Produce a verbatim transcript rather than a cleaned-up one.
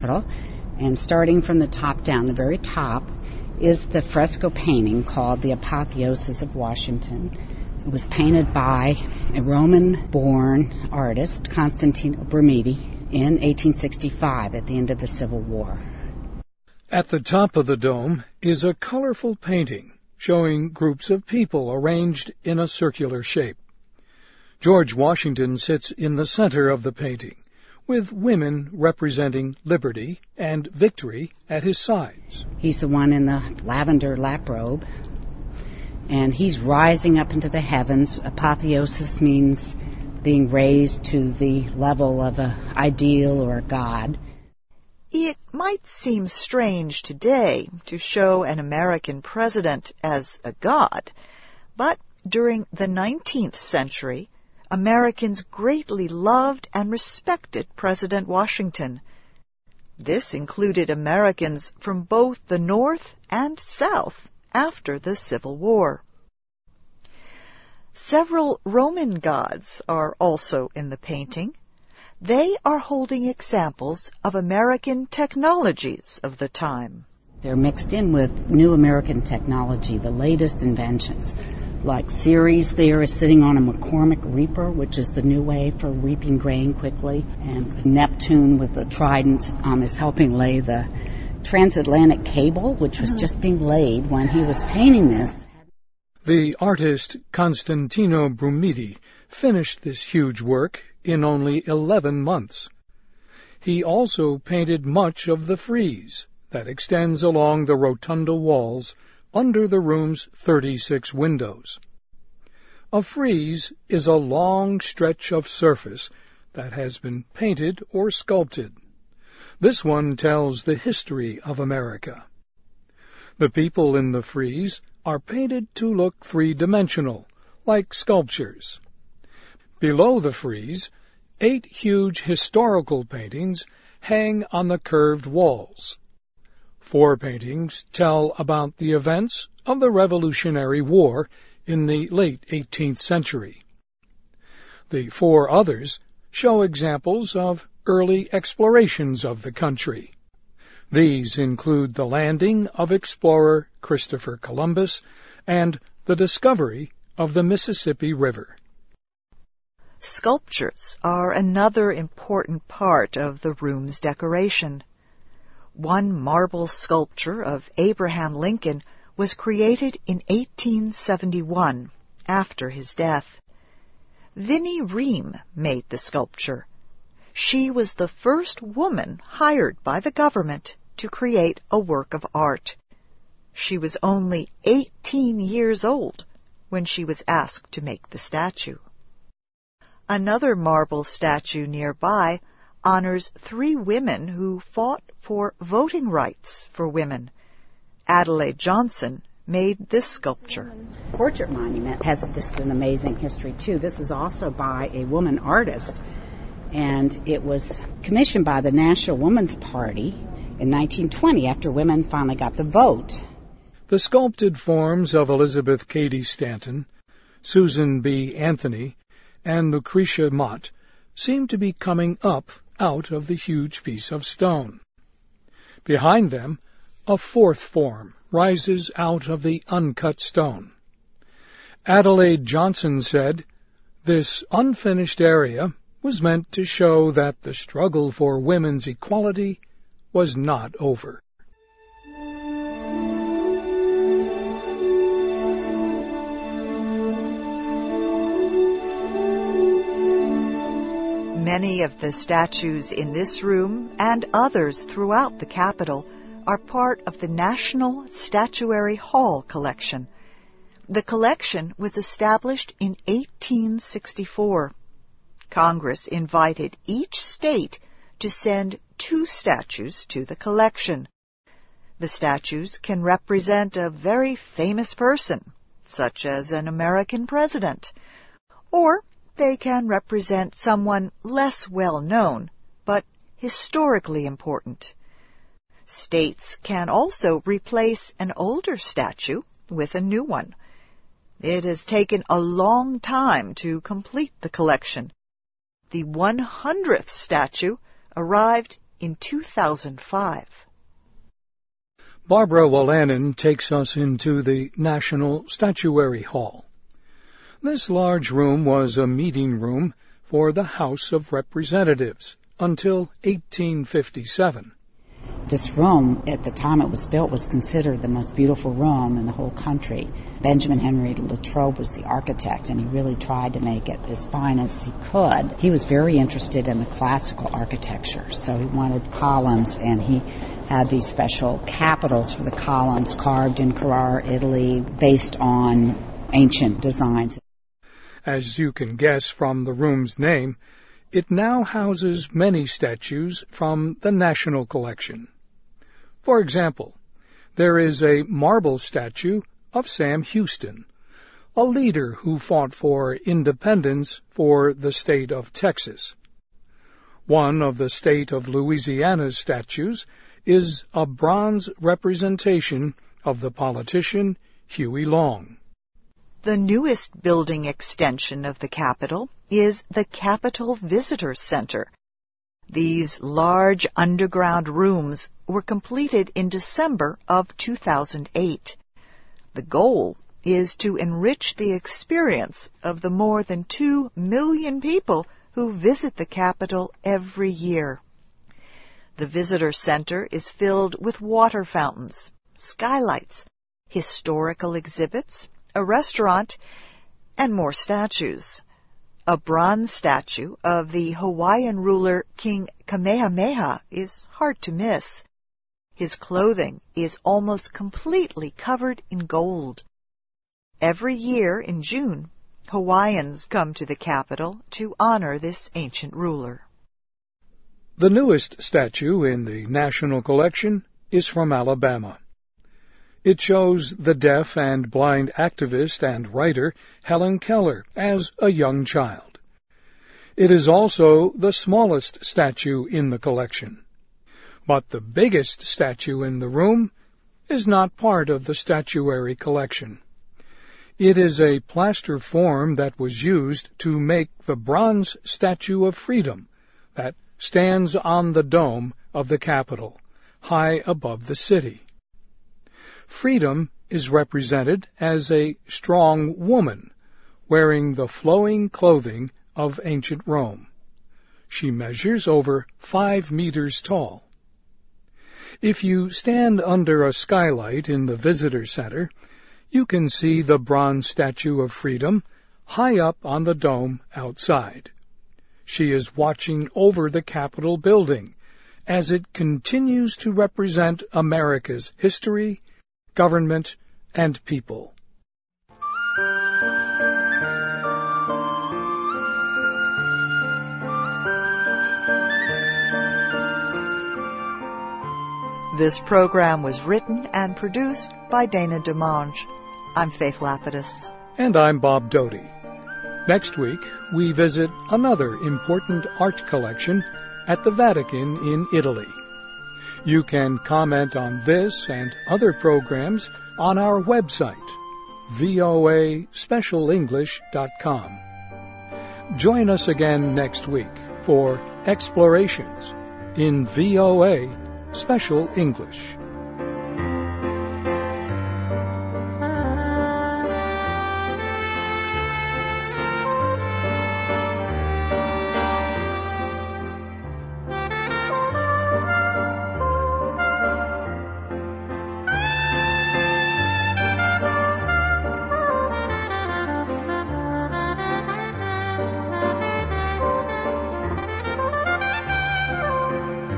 And starting from the top down, the very top, is the fresco painting called The Apotheosis of Washington. It was painted by a Roman-born artist, Constantino Brumidi, in eighteen sixty-five at the end of the Civil War. At the top of the dome is a colorful painting showing groups of people arranged in a circular shape. George Washington sits in the center of the painting, with women representing liberty and victory at his sides. He's the one in the lavender lap robe, and he's rising up into the heavens. Apotheosis means being raised to the level of an ideal or a god. It might seem strange today to show an American president as a god, but during the nineteenth century, Americans greatly loved and respected President Washington. This included Americans from both the North and South after the Civil War. Several Roman gods are also in the painting. They are holding examples of American technologies of the time. They're mixed in with new American technology, the latest inventions. Like Ceres there is sitting on a McCormick reaper, which is the new way for reaping grain quickly. And Neptune with the trident um, is helping lay the transatlantic cable, which was just being laid when he was painting this. The artist Constantino Brumidi finished this huge work in only eleven months. He also painted much of the frieze that extends along the rotunda walls under the room's thirty-six windows. A frieze is a long stretch of surface that has been painted or sculpted. This one tells the history of America. The people in the frieze are painted to look three-dimensional, like sculptures. Below the frieze, eight huge historical paintings hang on the curved walls. Four paintings tell about the events of the Revolutionary War in the late eighteenth century. The four others show examples of early explorations of the country. These include the landing of explorer Christopher Columbus and the discovery of the Mississippi River. Sculptures are another important part of the room's decoration. One marble sculpture of Abraham Lincoln was created in eighteen seventy-one, after his death. Vinnie Ream made the sculpture. She was the first woman hired by the government to create a work of art. She was only eighteen years old when she was asked to make the statue. Another marble statue nearby honors three women who fought for voting rights for women. Adelaide Johnson made this sculpture. Portrait monument has just an amazing history, too. This is also by a woman artist, and it was commissioned by the National Woman's Party in nineteen twenty after women finally got the vote. The sculpted forms of Elizabeth Cady Stanton, Susan B. Anthony, and Lucretia Mott seem to be coming up out of the huge piece of stone. Behind them, a fourth form rises out of the uncut stone. Adelaide Johnson said, "This unfinished area was meant to show that the struggle for women's equality was not over." Many of the statues in this room and others throughout the Capitol are part of the National Statuary Hall collection. The collection was established in eighteen sixty-four. Congress invited each state to send two statues to the collection. The statues can represent a very famous person, such as an American president, or they can represent someone less well known, but historically important. States can also replace an older statue with a new one. It has taken a long time to complete the collection. The one hundredth statue arrived in two thousand five. Barbara Wolanin takes us into the National Statuary Hall. This large room was a meeting room for the House of Representatives until eighteen fifty-seven. This room, at the time it was built, was considered the most beautiful room in the whole country. Benjamin Henry Latrobe was the architect, and he really tried to make it as fine as he could. He was very interested in the classical architecture, so he wanted columns, and he had these special capitals for the columns carved in Carrara, Italy, based on ancient designs. As you can guess from the room's name, it now houses many statues from the National Collection. For example, there is a marble statue of Sam Houston, a leader who fought for independence for the state of Texas. One of the state of Louisiana's statues is a bronze representation of the politician Huey Long. The newest building extension of the Capitol is the Capitol Visitor Center. These large underground rooms were completed in December of two thousand eight. The goal is to enrich the experience of the more than two million people who visit the Capitol every year. The Visitor Center is filled with water fountains, skylights, historical exhibits, a restaurant, and more statues. A bronze statue of the Hawaiian ruler King Kamehameha is hard to miss. His clothing is almost completely covered in gold. Every year in June, Hawaiians come to the Capitol to honor this ancient ruler. The newest statue in the National Collection is from Alabama. It shows the deaf and blind activist and writer Helen Keller as a young child. It is also the smallest statue in the collection. But the biggest statue in the room is not part of the statuary collection. It is a plaster form that was used to make the bronze Statue of Freedom that stands on the dome of the Capitol, high above the city. Freedom is represented as a strong woman wearing the flowing clothing of ancient Rome. She measures over five meters tall. If you stand under a skylight in the visitor center, you can see the bronze Statue of Freedom high up on the dome outside. She is watching over the Capitol building as it continues to represent America's history, government, and people. This program was written and produced by Dana DeMange. I'm Faith Lapidus. And I'm Bob Doty. Next week, we visit another important art collection at the Vatican in Italy. You can comment on this and other programs on our website, v o a special english dot com. Join us again next week for Explorations in V O A Special English.